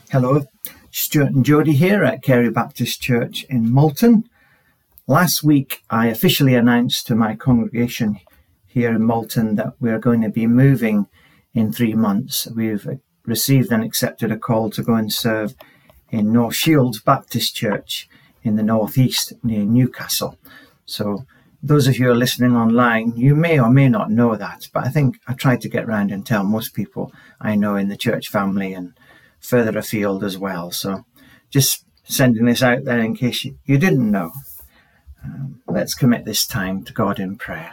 Hello, Stuart and Jody here at Carey Baptist Church in Malton. Last week I officially announced to my congregation here in Malton that we're going to be moving in 3 months. We've received and accepted a call to go and serve in North Shields Baptist Church in the northeast near Newcastle. So those of you who are listening online, you may or may not know that, but I think I tried to get round and tell most people I know in the church family and further afield as well. So just sending this out there in case you didn't know. Let's commit this time to God in prayer.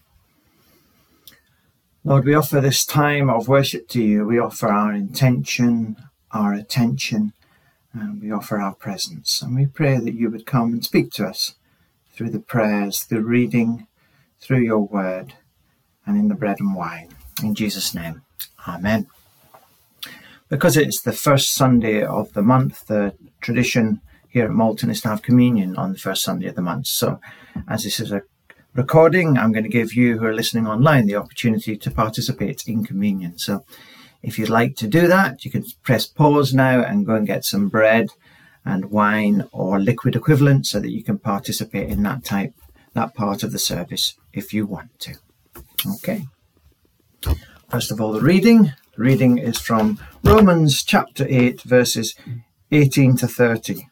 Lord, we offer this time of worship to you. We offer our intention, our attention, and we offer our presence. And we pray that you would come and speak to us through the prayers, the reading, through your word, and in the bread and wine. In Jesus' name, amen. Because it's the first Sunday of the month, the tradition here at Malton is to have communion on the first Sunday of the month. So as this is a recording, I'm going to give you who are listening online the opportunity to participate in communion. So if you'd like to do that, you can press pause now and go and get some bread and wine or liquid equivalent so that you can participate in that part of the service if you want to. Okay. First of all, the reading. The reading is from Romans chapter 8, verses 18 to 30.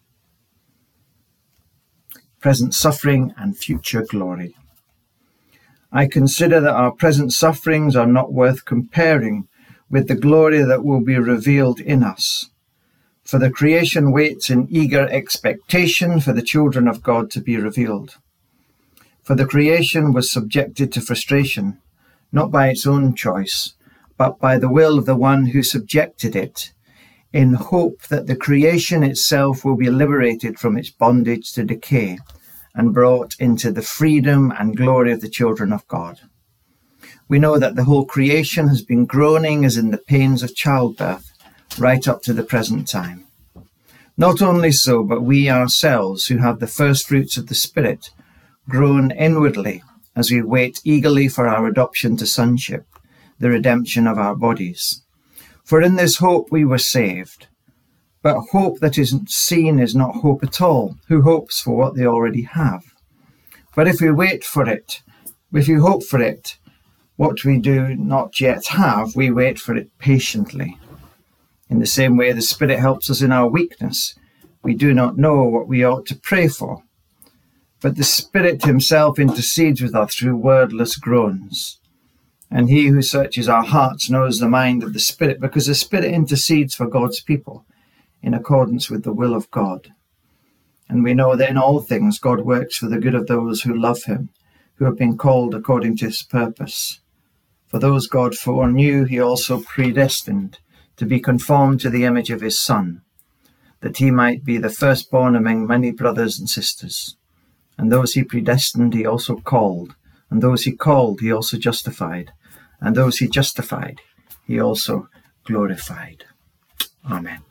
Present suffering and future glory. I consider that our present sufferings are not worth comparing with the glory that will be revealed in us. For the creation waits in eager expectation for the children of God to be revealed. For the creation was subjected to frustration, not by its own choice, but by the will of the one who subjected it, in hope that the creation itself will be liberated from its bondage to decay and brought into the freedom and glory of the children of God. We know that the whole creation has been groaning as in the pains of childbirth right up to the present time. Not only so, but we ourselves, who have the first fruits of the Spirit, groan inwardly as we wait eagerly for our adoption to sonship, the redemption of our bodies. For in this hope we were saved. But hope that isn't seen is not hope at all. Who hopes for what they already have? But if we hope for it, what we do not yet have, we wait for it patiently. In the same way, the Spirit helps us in our weakness. We do not know what we ought to pray for, but the Spirit himself intercedes with us through wordless groans. And he who searches our hearts knows the mind of the Spirit, because the Spirit intercedes for God's people in accordance with the will of God. And we know that in all things God works for the good of those who love him, who have been called according to his purpose. For those God foreknew, he also predestined to be conformed to the image of his Son, that he might be the firstborn among many brothers and sisters. And those he predestined, he also called. And those he called, he also justified. And those he justified, he also glorified. Amen.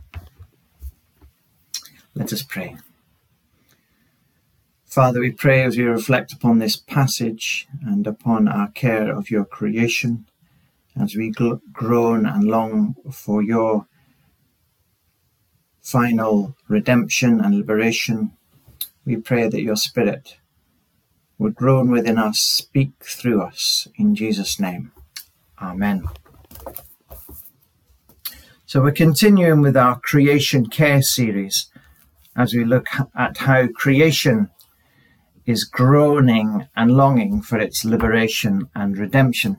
Let us pray. Father, we pray as we reflect upon this passage and upon our care of your creation, as we groan and long for your final redemption and liberation, we pray that your Spirit would groan within us, speak through us, in Jesus' name. Amen. So we're continuing with our creation care series as we look at how creation is groaning and longing for its liberation and redemption.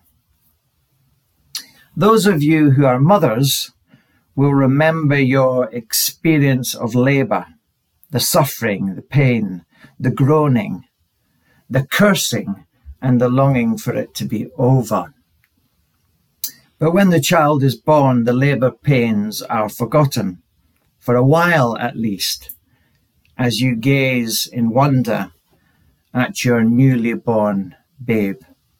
Those of you who are mothers will remember your experience of labor, the suffering, the pain, the groaning, the cursing, and the longing for it to be over. But when the child is born, the labor pains are forgotten, for a while at least, as you gaze in wonder at your newly born babe.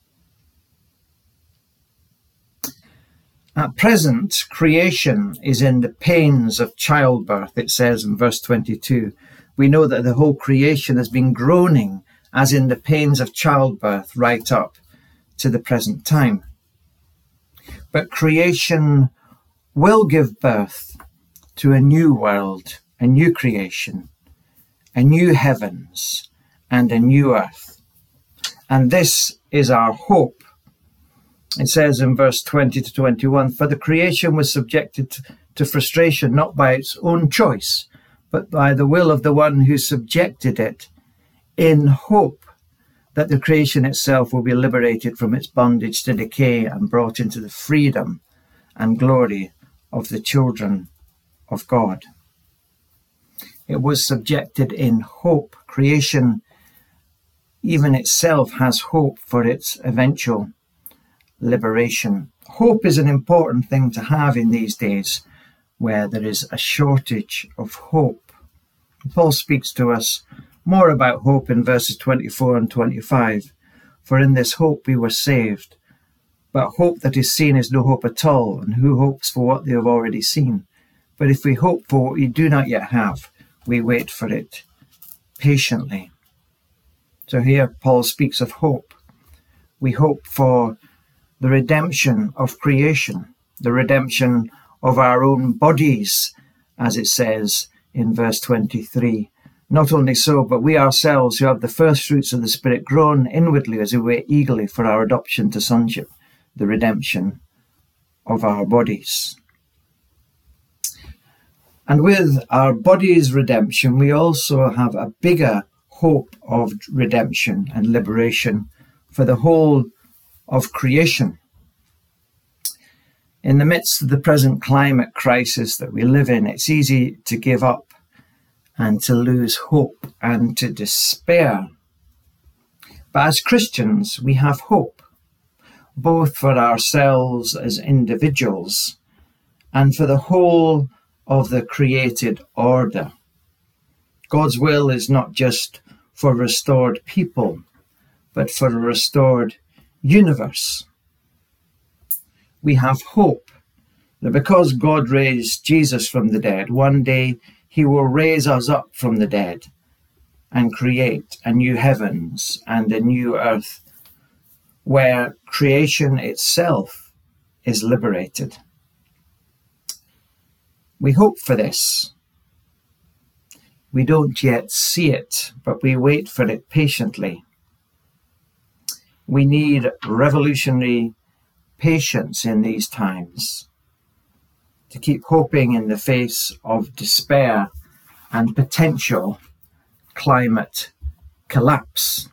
At present, creation is in the pains of childbirth, it says in verse 22. We know that the whole creation has been groaning as in the pains of childbirth right up to the present time. But creation will give birth to a new world, a new creation, a new heavens, and a new earth. And this is our hope. It says in verse 20 to 21, "For the creation was subjected to frustration, not by its own choice, but by the will of the one who subjected it, in hope that the creation itself will be liberated from its bondage to decay and brought into the freedom and glory of the children of God." It was subjected in hope. Creation, even itself, has hope for its eventual liberation. Hope is an important thing to have in these days where there is a shortage of hope. Paul speaks to us more about hope in verses 24 and 25. "For in this hope we were saved. But hope that is seen is no hope at all, and who hopes for what they have already seen? But if we hope for what we do not yet have, we wait for it patiently." So here Paul speaks of hope. We hope for the redemption of creation, the redemption of our own bodies, as it says in verse 23. "Not only so, but we ourselves who have the first fruits of the Spirit groan inwardly as we wait eagerly for our adoption to sonship, the redemption of our bodies." And with our body's redemption, we also have a bigger hope of redemption and liberation for the whole of creation. In the midst of the present climate crisis that we live in, it's easy to give up and to lose hope and to despair. But as Christians, we have hope, both for ourselves as individuals and for the whole of the created order. God's will is not just for restored people, but for a restored universe. We have hope that because God raised Jesus from the dead, one day he will raise us up from the dead and create a new heavens and a new earth where creation itself is liberated. We hope for this. We don't yet see it, but we wait for it patiently. We need revolutionary patience in these times to keep hoping in the face of despair and potential climate collapse.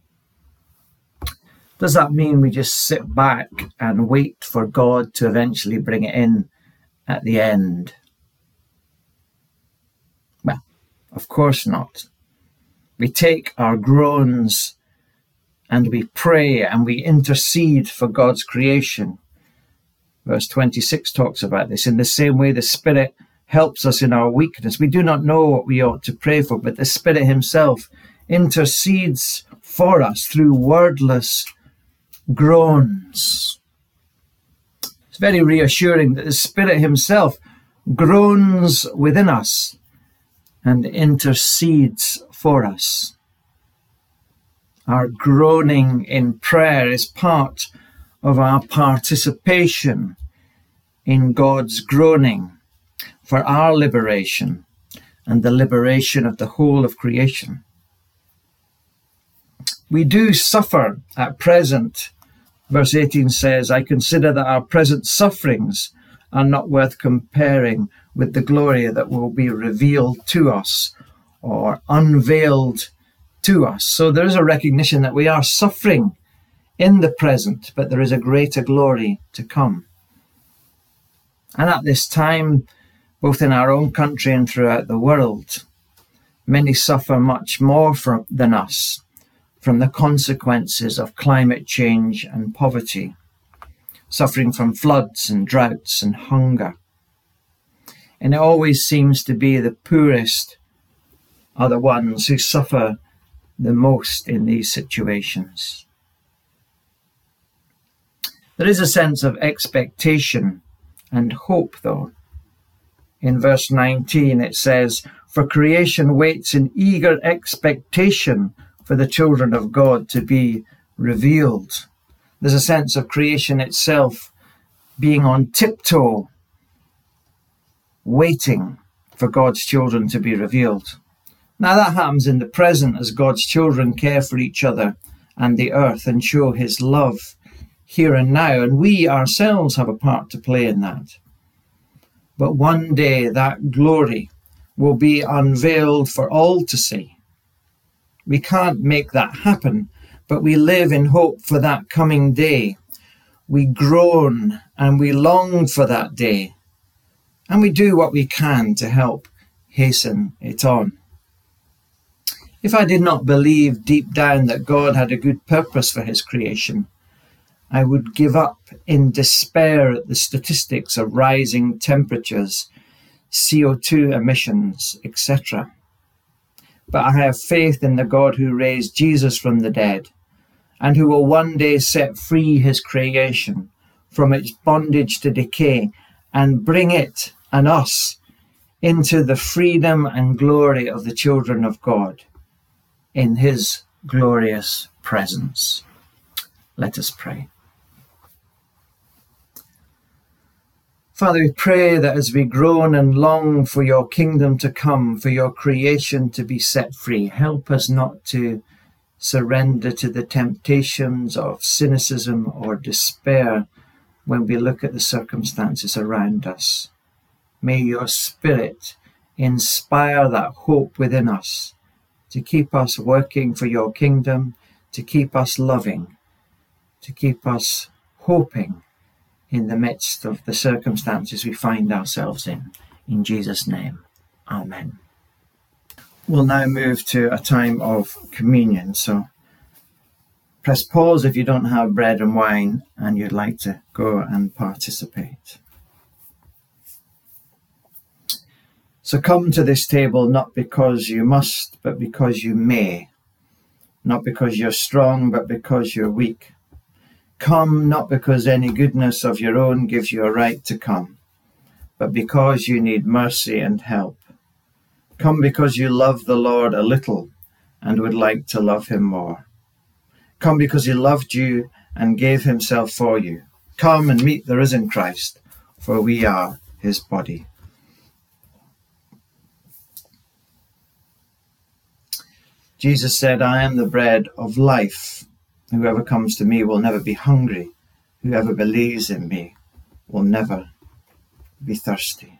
Does that mean we just sit back and wait for God to eventually bring it in at the end? Well, of course not. We take our groans and we pray and we intercede for God's creation. Verse 26 talks about this. "In the same way, the Spirit helps us in our weakness. We do not know what we ought to pray for, but the Spirit himself intercedes for us through wordless groans." It's very reassuring that the Spirit himself groans within us and intercedes for us. Our groaning in prayer is part of our participation in God's groaning for our liberation and the liberation of the whole of creation. We do suffer at present. Verse 18 says, "I consider that our present sufferings are not worth comparing with the glory that will be revealed to us or unveiled to us." So there is a recognition that we are suffering in the present, but there is a greater glory to come. And at this time, both in our own country and throughout the world, many suffer much more than us from the consequences of climate change and poverty, suffering from floods and droughts and hunger. And it always seems to be the poorest are the ones who suffer the most in these situations. There is a sense of expectation and hope, though. In verse 19 it says, "For creation waits in eager expectation for the children of God to be revealed." There's a sense of creation itself being on tiptoe, waiting for God's children to be revealed. Now that happens in the present as God's children care for each other and the earth and show his love here and now, and we ourselves have a part to play in that. But one day that glory will be unveiled for all to see. We can't make that happen, but we live in hope for that coming day. We groan and we long for that day, and we do what we can to help hasten it on. If I did not believe deep down that God had a good purpose for his creation, I would give up in despair at the statistics of rising temperatures, CO2 emissions, etc. But I have faith in the God who raised Jesus from the dead and who will one day set free his creation from its bondage to decay and bring it and us into the freedom and glory of the children of God in his glorious presence. Let us pray. Father, we pray that as we groan and long for your kingdom to come, for your creation to be set free, help us not to surrender to the temptations of cynicism or despair when we look at the circumstances around us. May your Spirit inspire that hope within us to keep us working for your kingdom, to keep us loving, to keep us hoping in the midst of the circumstances we find ourselves in. In Jesus' name, amen. We'll now move to a time of communion. So press pause if you don't have bread and wine and you'd like to go and participate. So come to this table not because you must, but because you may. Not because you're strong, but because you're weak. Come not because any goodness of your own gives you a right to come, but because you need mercy and help. Come because you love the Lord a little and would like to love him more. Come because he loved you and gave himself for you. Come and meet the risen Christ, for we are his body. Jesus said, I am the bread of life. Whoever comes to me will never be hungry. Whoever believes in me will never be thirsty.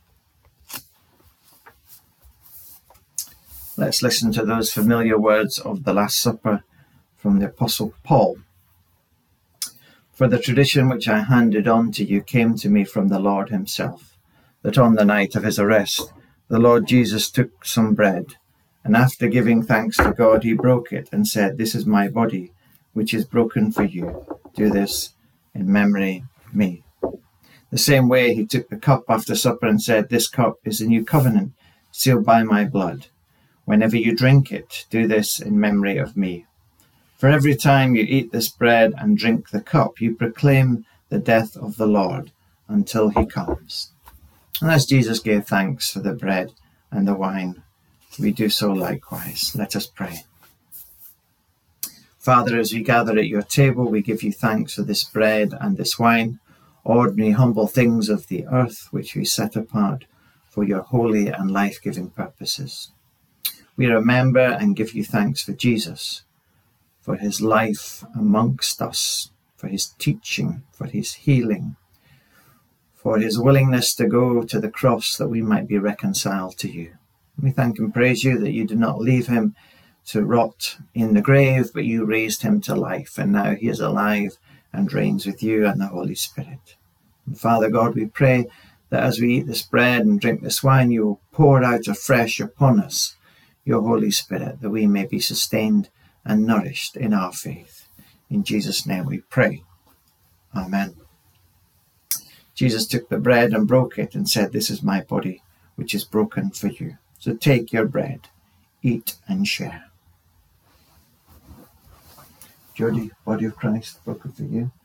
Let's listen to those familiar words of the Last Supper from the Apostle Paul. For the tradition which I handed on to you came to me from the Lord himself, that on the night of his arrest, the Lord Jesus took some bread, and after giving thanks to God, he broke it and said, This is my body, which is broken for you. Do this in memory of me. The same way he took the cup after supper and said, This cup is the new covenant, sealed by my blood. Whenever you drink it, do this in memory of me. For every time you eat this bread and drink the cup, you proclaim the death of the Lord until he comes. And as Jesus gave thanks for the bread and the wine, we do so likewise. Let us pray. Father, as we gather at your table, we give you thanks for this bread and this wine, ordinary humble things of the earth, which we set apart for your holy and life-giving purposes. We remember and give you thanks for Jesus, for his life amongst us, for his teaching, for his healing, for his willingness to go to the cross that we might be reconciled to you. We thank and praise you that you did not leave him to rot in the grave, but you raised him to life, and now he is alive and reigns with you and the Holy Spirit. And Father God, we pray that as we eat this bread and drink this wine, you will pour out afresh upon us your Holy Spirit, that we may be sustained and nourished in our faith. In Jesus' name we pray. Amen. Jesus took the bread and broke it and said, This is my body, which is broken for you. So take your bread, eat and share. Jody, body of Christ, broken for you.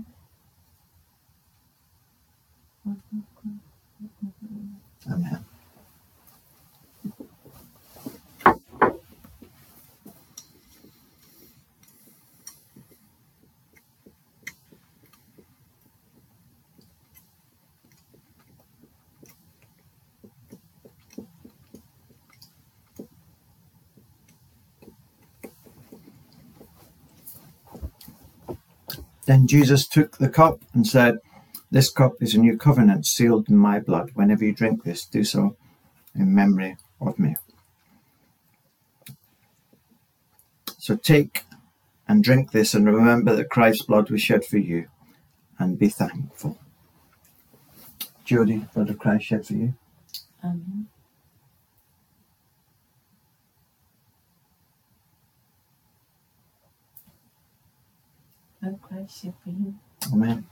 Amen. Then Jesus took the cup and said, "This cup is a new covenant sealed in my blood. Whenever you drink this, do so in memory of me." So take and drink this and remember that Christ's blood was shed for you, and be thankful. Jody, blood of Christ shed for you. Amen. Blood of Christ shed for you. Amen.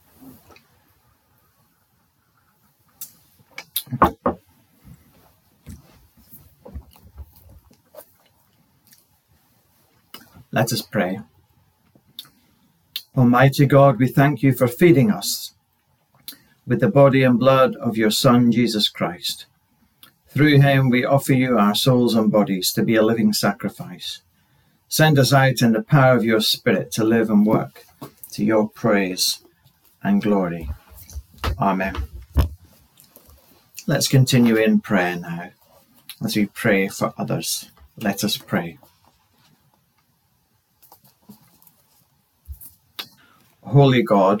Let us pray. Almighty God, we thank you for feeding us with the body and blood of your Son, Jesus Christ. Through him we offer you our souls and bodies to be a living sacrifice. Send us out in the power of your Spirit to live and work to your praise and glory. Amen. Let's continue in prayer now as we pray for others. Let us pray. Holy God,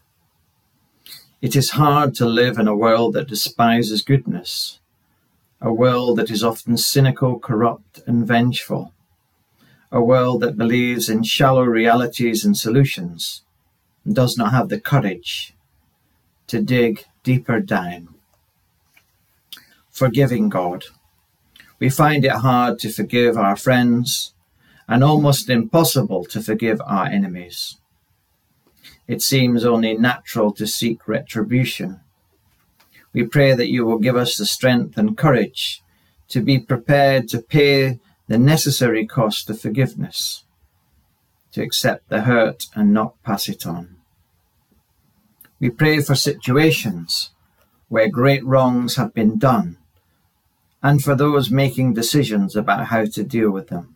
it is hard to live in a world that despises goodness, a world that is often cynical, corrupt, and vengeful, a world that believes in shallow realities and solutions and does not have the courage to dig deeper down. Forgiving God, we find it hard to forgive our friends and almost impossible to forgive our enemies. It seems only natural to seek retribution. We pray that you will give us the strength and courage to be prepared to pay the necessary cost of forgiveness, to accept the hurt and not pass it on. We pray for situations where great wrongs have been done and for those making decisions about how to deal with them.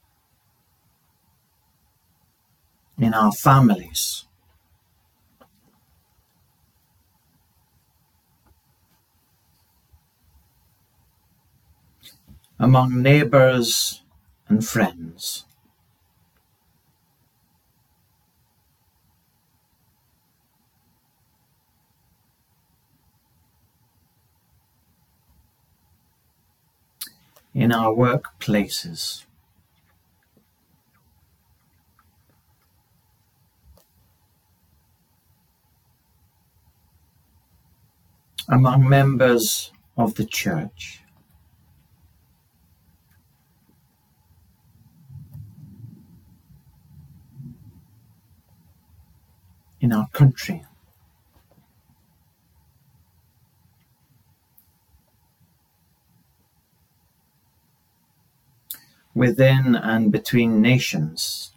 In our families, among neighbours and friends, in our workplaces, among members of the church, in our country, within and between nations,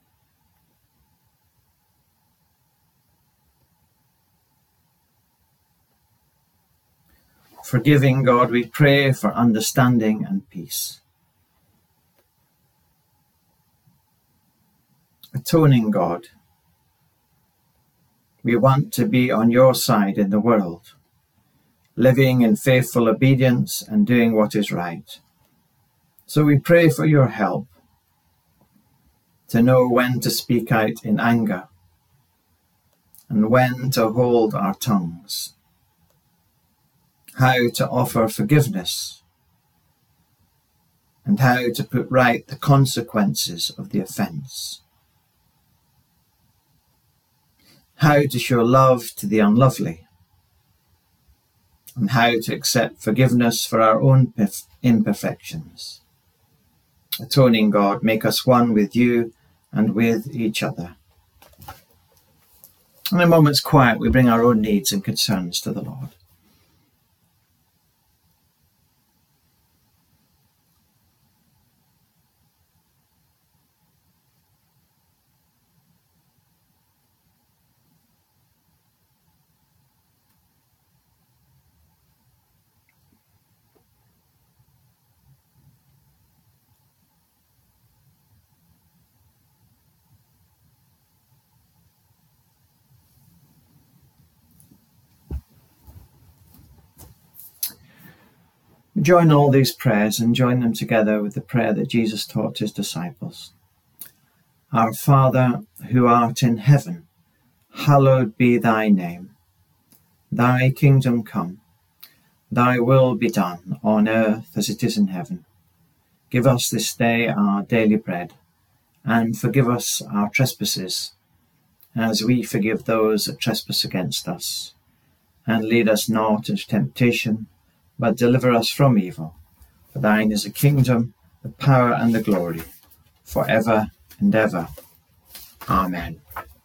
forgiving God, we pray for understanding and peace. Atoning God, we want to be on your side in the world, living in faithful obedience and doing what is right. So we pray for your help to know when to speak out in anger and when to hold our tongues, how to offer forgiveness, and how to put right the consequences of the offence, how to show love to the unlovely, and how to accept forgiveness for our own imperfections. Atoning God, make us one with you and with each other. In a moment's quiet, we bring our own needs and concerns to the Lord. Join all these prayers and join them together with the prayer that Jesus taught his disciples. Our Father, who art in heaven, hallowed be thy name. Thy kingdom come, thy will be done on earth as it is in heaven. Give us this day our daily bread, and forgive us our trespasses, as we forgive those that trespass against us. And lead us not into temptation, but deliver us from evil. For thine is the kingdom, the power, and the glory, forever and ever. Amen.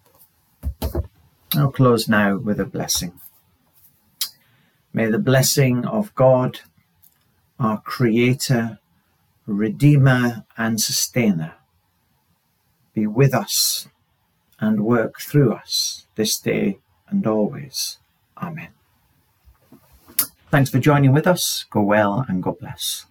I'll close now with a blessing. May the blessing of God, our Creator, Redeemer, and Sustainer, be with us and work through us this day and always. Amen. Thanks for joining with us. Go well and God bless.